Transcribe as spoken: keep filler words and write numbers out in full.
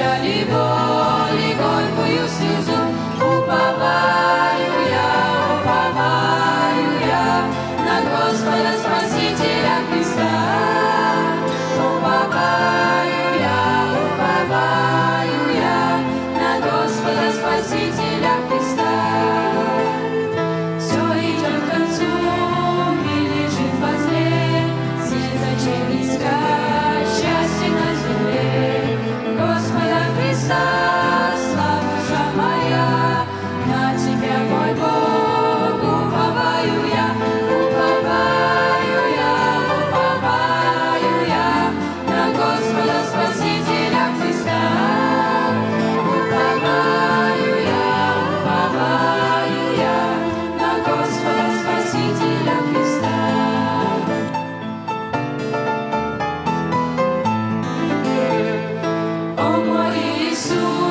печали, боли, горькую слезу. Уповаю я, уповаю я на Господа Спасителя Христа. Уповаю я, уповаю я на Господа Спасителя Христа. Все идет к концу и лежит возле, все зачем искать счастье на земле. Господа Христа, слава душа моя, на Тебя, мой Бог, уповаю я, уповаю я, уповаю я на Господа Спасителя Христа. Уповаю я, уповаю я на Господа Спасителя Христа. О мой Иисус,